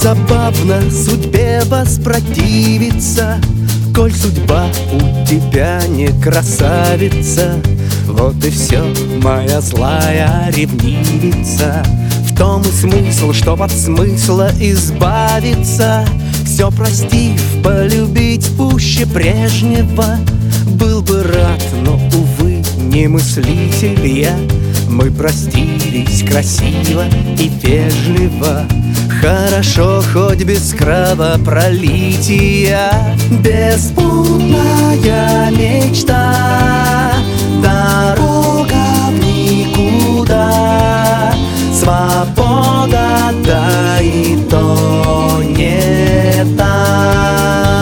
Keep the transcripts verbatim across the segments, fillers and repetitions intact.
забавно судьбе воспротивиться, коль судьба у тебя не красавица. Вот и все, моя злая ревнивица. В том и смысл, чтоб от смысла избавиться, все простив, полюбить пуще прежнего. Был бы рад, но, увы, не мыслитель я. Мы простились красиво и вежливо, хорошо, хоть без кровопролития. Беспутная мечта, дорога в никуда, свобода, да и то не та.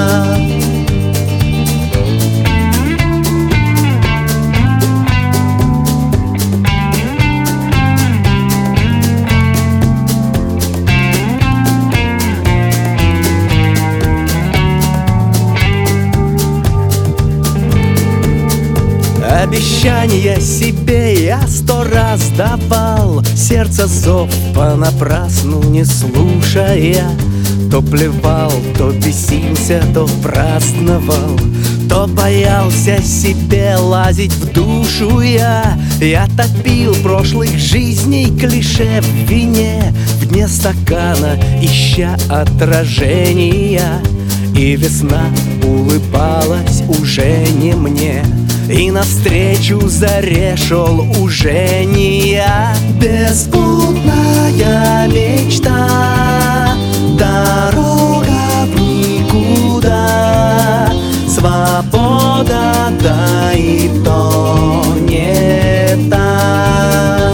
Обещания себе я сто раз давал, сердце зов понапрасну не слушая. То плевал, то бесился, то праздновал, то боялся себе лазить в душу я. Я топил прошлых жизней клише в вине, в дне стакана ища отражения. И весна улыбалась уже не мне, и навстречу заре шел уже не я. Беспутная мечта, дорога в никуда, свобода, да и то не та.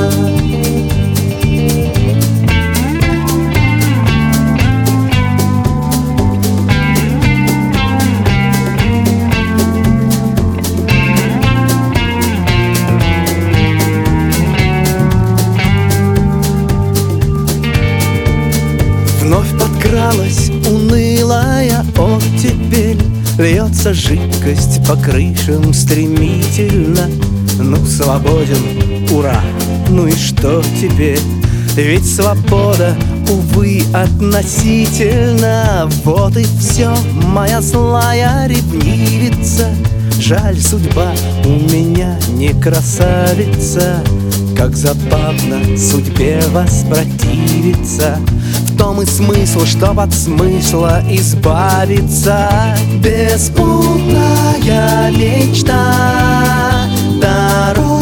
Вновь подкралась унылая оттепель, льется жидкость по крышам стремительно. Ну, свободен, ура, ну и что теперь? Ведь свобода, увы, относительно. Вот и все, моя злая ревнивица. Жаль, судьба у меня не красавица. Как забавно судьбе воспротивиться. В том и смысл, чтоб от смысла избавиться. Беспутная мечта, дорога